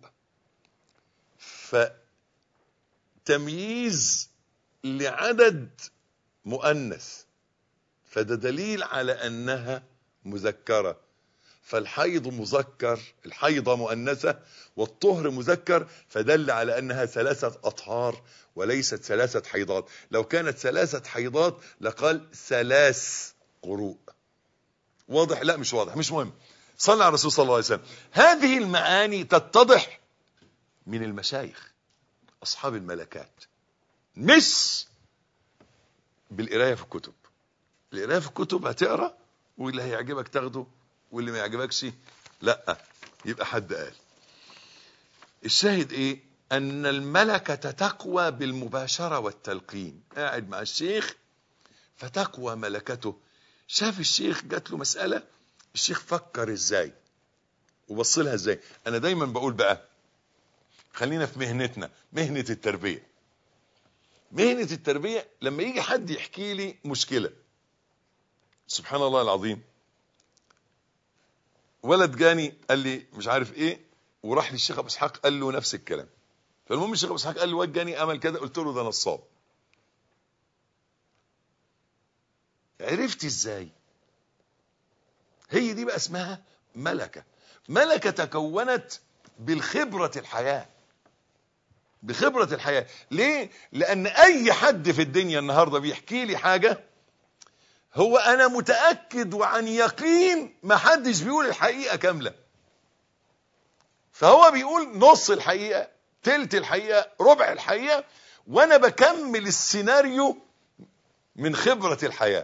[SPEAKER 3] فتمييز لعدد مؤنث، فده دليل على أنها مذكرة. فالحيض مذكر، الحيضة مؤنثة، والطهر مذكر، فدل على أنها ثلاثة أطهار وليست ثلاثة حيضات. لو كانت ثلاثة حيضات لقال ثلاث قروء. واضح؟ لا مش واضح، مش مهم. صلى على الرسول صلى الله عليه وسلم. هذه المعاني تتضح من المشايخ أصحاب الملكات، مش بالقراية في الكتب. القراية في الكتب هتقرأ واللي هيعجبك تاخده واللي ما يعجبكش لا، يبقى حد قال. الشاهد ايه؟ ان الملكة تقوى بالمباشرة والتلقين. قاعد مع الشيخ فتقوى ملكته. شاف الشيخ جات له مسألة، الشيخ فكر ازاي وبص لها ازاي. انا دايما بقول بقى خلينا في مهنتنا، مهنة التربية. مهنة التربية لما يجي حد يحكي لي مشكلة، سبحان الله العظيم، ولد جاني قال لي مش عارف ايه، وراح للشيخ ابو اسحاق قال له نفس الكلام. فالمهم الشيخ ابو اسحاق قال لي واد جاني امل كده، قلت له ده نصاب. عرفت ازاي؟ هي دي بقى اسمها ملكة. ملكة تكونت بالخبرة الحياة، بخبرة الحياة. ليه؟ لان اي حد في الدنيا النهاردة بيحكي لي حاجة، هو انا متأكد وعن يقين ما حدش بيقول الحقيقة كاملة، فهو بيقول نص الحقيقة، تلت الحقيقة، ربع الحقيقة، وانا بكمل السيناريو من خبرة الحياة،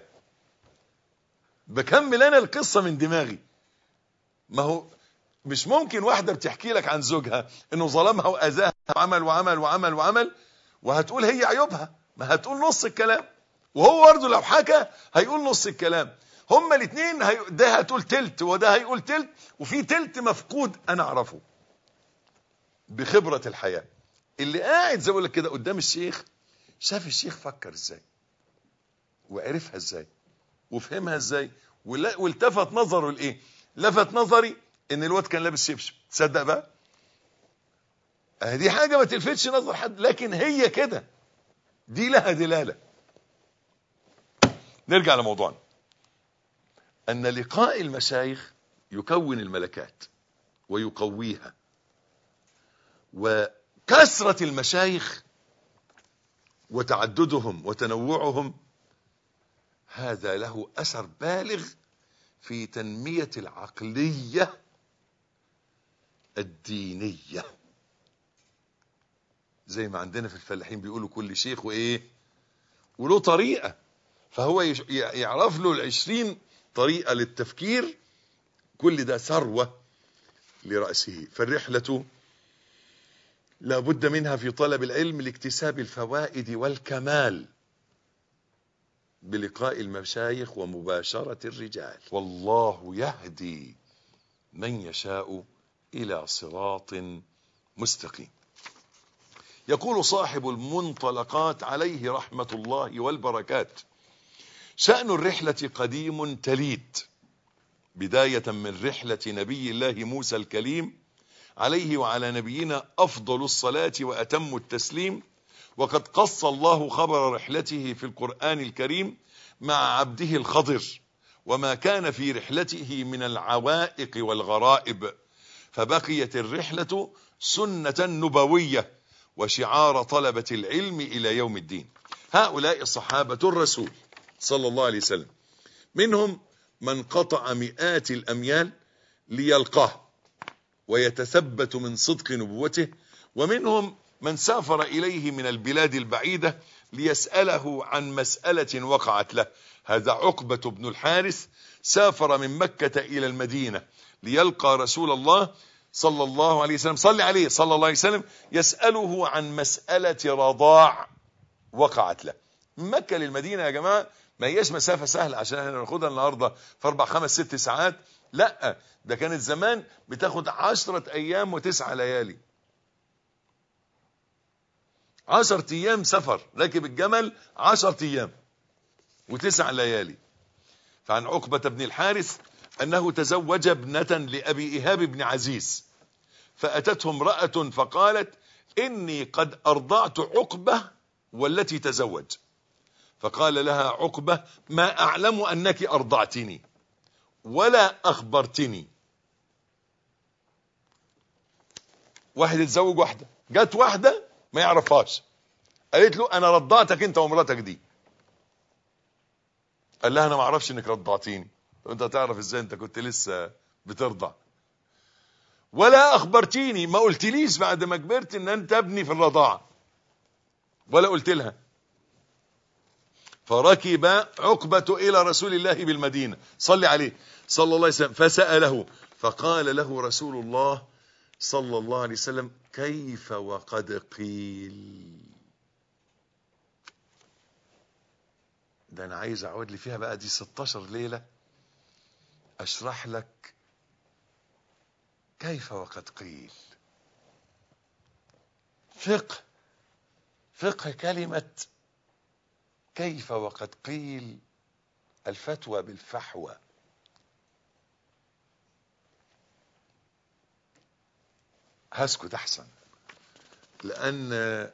[SPEAKER 3] بكمل انا القصة من دماغي. ما هو مش ممكن واحدة بتحكي لك عن زوجها انه ظلمها واذاها وعمل وعمل وعمل وعمل وهتقول هي عيوبها، ما هتقول نص الكلام، وهو برضه لو حكى هيقول نص الكلام. هما الاثنين هي... ده هتقول تلت وده هيقول تلت، وفي تلت مفقود انا اعرفه بخبرة الحياة. اللي قاعد زي ما بقول لك كده قدام الشيخ، شاف الشيخ فكر ازاي وعرفها ازاي وفهمها ازاي، والتفت نظره لايه. لفت نظري ان الواد كان لابس شبشب. تصدق بقى؟ دي حاجة ما تلفتش نظر حد، لكن هي كده، دي لها دلالة. نرجع لموضوعنا، ان لقاء المشايخ يكون الملكات ويقويها، وكثرة المشايخ وتعددهم وتنوعهم هذا له أثر بالغ في تنمية العقلية الدينية. زي ما عندنا في الفلاحين بيقولوا كل شيخ وإيه وله طريقة، فهو يعرف له العشرين طريقة للتفكير، كل ده ثروة لرأسه. فالرحلة لا بد منها في طلب العلم لاكتساب الفوائد والكمال بلقاء المشايخ ومباشرة الرجال. والله يهدي من يشاء إلى صراط مستقيم. يقول صاحب المنطلقات عليه رحمة الله والبركات: شأن الرحلة قديم تليد، بداية من رحلة نبي الله موسى الكليم عليه وعلى نبينا أفضل الصلاة وأتم التسليم. وقد قص الله خبر رحلته في القرآن الكريم مع عبده الخضر، وما كان في رحلته من العوائق والغرائب، فبقيت الرحلة سنة نبوية وشعار طلبة العلم إلى يوم الدين. هؤلاء صحابة الرسول صلى الله عليه وسلم، منهم من قطع مئات الأميال ليلقاه ويتثبت من صدق نبوته، ومنهم من سافر إليه من البلاد البعيدة ليسأله عن مسألة وقعت له. هذا عقبة بن الحارث سافر من مكة إلى المدينة ليلقى رسول الله صلى الله عليه وسلم، صلى عليه صلى الله عليه وسلم، يسأله عن مسألة رضاع وقعت له. من مكة للمدينة يا جماعة ما هيش مسافة سهلة عشان احنا ناخدها النهاردة في أربع خمس ست ساعات، لا، ده كانت زمان بتاخد عشرة أيام وتسعة ليالي، عشرة أيام سفر، راكب الجمل عشرة أيام وتسع ليالي. فعن عقبة بن الحارث أنه تزوج ابنة لأبي إيهاب بن عزيز، فأتته امرأة فقالت: إني قد أرضعت عقبة والتي تزوج. فقال لها عقبة: ما أعلم أنك أرضعتني ولا أخبرتني. واحد يتزوج واحدة، جت واحدة ما يعرفهاش، قالت له أنا رضعتك أنت ومراتك دي. قال لها أنا ما أعرفش إنك رضعتيني. أنت تعرف إزاي؟ أنت كنت لسه بترضع. ولا أخبرتيني، ما قلتليش بعد ما كبرت إن أنت ابني في الرضاعة، ولا قلت لها. فركب عقبة إلى رسول الله بالمدينة صلى عليه صلى الله عليه وسلم فسأله، فقال له رسول الله صلى الله عليه وسلم: كيف وقد قيل. ده أنا عايز أعود لي فيها بقى دي ستاشر ليلة أشرح لك كيف وقد قيل. فقه فقه كلمة كيف وقد قيل، الفتوى بالفحوى. هسكت احسن، لان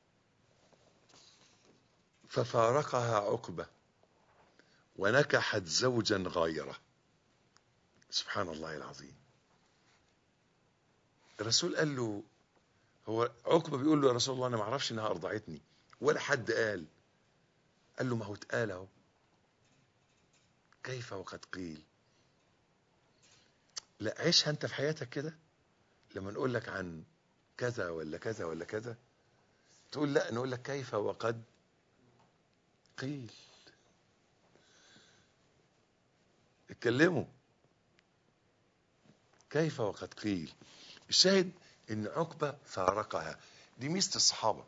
[SPEAKER 3] ففارقها عقبة ونكحت زوجا غايره. سبحان الله العظيم. الرسول قال له، هو عقبة بيقول له يا رسول الله انا ما اعرفش انها ارضعتني ولا حد قال. قال له ما هو اتقال اهو، كيف وقد قيل. لا عيشها انت في حياتك كده، لما نقول لك عن كذا ولا كذا ولا كذا تقول لا، نقول لك كيف وقد قيل. اتكلموا كيف وقد قيل. الشاهد ان عقبة فارقها. دي ميزة الصحابة.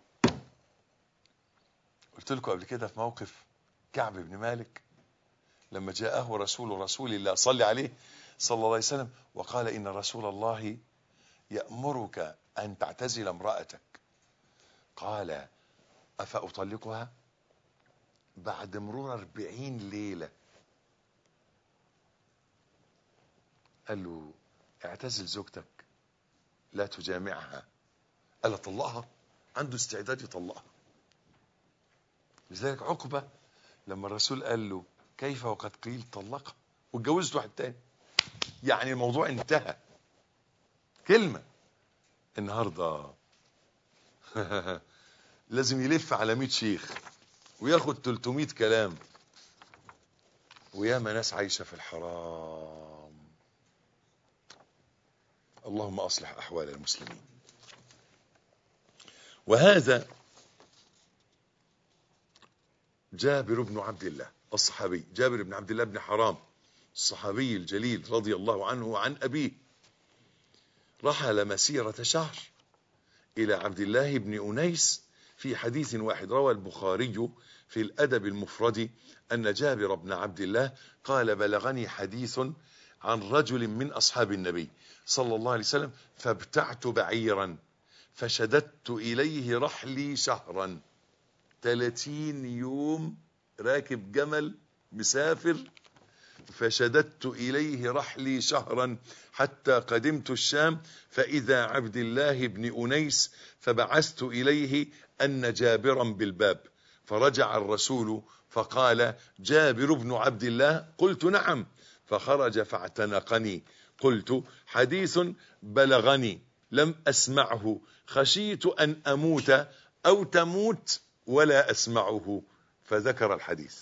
[SPEAKER 3] قلت لكم قبل كده في موقف كعب بن مالك لما جاءه رسول رسول الله صلى عليه صلى الله عليه وسلم وقال إن رسول الله يأمرك أن تعتزل امرأتك. قال أفأطلقها بعد مرور أربعين ليلة؟ قال له اعتزل زوجتك لا تجامعها. قال طلقها، عنده استعداد يطلقها. لذلك عقبة لما الرسول قال له كيف وقد قيل طلقها واتجوزت واحد تاني، يعني الموضوع انتهى. كلمة. النهاردة لازم يلف على مئة شيخ وياخد ثلاثمئة كلام، وياما ناس عايشة في الحرام. اللهم أصلح أحوال المسلمين. وهذا جابر بن عبد الله الصحابي، جابر بن عبد الله بن حرام الصحابي الجليل رضي الله عنه وعن أبيه، رحل مسيرة شهر إلى عبد الله بن أنيس في حديث واحد. روى البخاري في الأدب المفرد أن جابر بن عبد الله قال بلغني حديث عن رجل من أصحاب النبي صلى الله عليه وسلم فابتعت بعيرا فشددت إليه رحلي شهرا. ثلاثين يوم راكب جمل مسافر، فشددت إليه رحلي شهرا حتى قدمت الشام فإذا عبد الله بن أنيس فبعثت إليه أن جابرا بالباب، فرجع الرسول فقال جابر بن عبد الله؟ قلت نعم. فخرج فاعتنقني. قلت حديث بلغني لم أسمعه، خشيت أن أموت أو تموت ولا أسمعه. فذكر الحديث.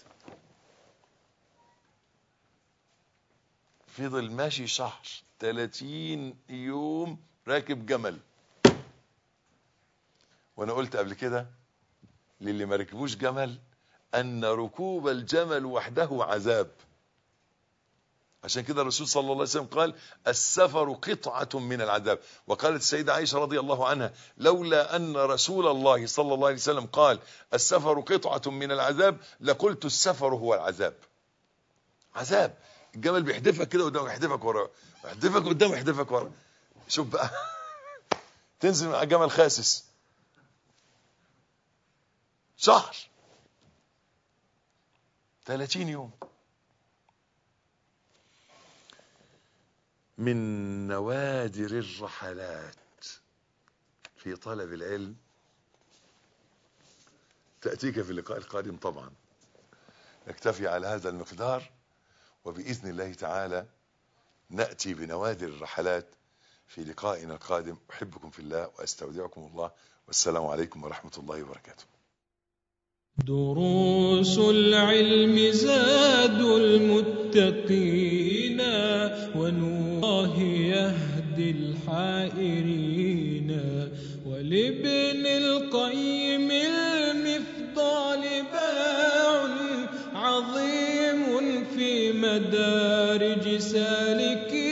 [SPEAKER 3] فضل ماشي شهر، ثلاثين يوم راكب جمل. وانا قلت قبل كده للي ما ركبوش جمل ان ركوب الجمل وحده عذاب. عشان كده الرسول صلى الله عليه وسلم قال السفر قطعة من العذاب. وقالت السيدة عائشة رضي الله عنها لولا ان رسول الله صلى الله عليه وسلم قال السفر قطعة من العذاب لقلت السفر هو العذاب. عذاب. الجمل بيحدفك كده قدام ويحدفك ورا، يحدفك قدام ويحدفك ورا. شوف بقى تنزل مع جمل خاسس شهر، ثلاثين يوم. من نوادر الرحلات في طلب العلم تأتيك في اللقاء القادم طبعا. نكتفي على هذا المقدار، وبإذن الله تعالى نأتي بنوادر الرحلات في لقائنا القادم. أحبكم في الله وأستودعكم الله، والسلام عليكم ورحمة الله وبركاته.
[SPEAKER 4] دروس العلم زاد المتقين، ونور يهدي الحائرين، ولابن القيم المفضال باع عظيم في مدارج سالكين.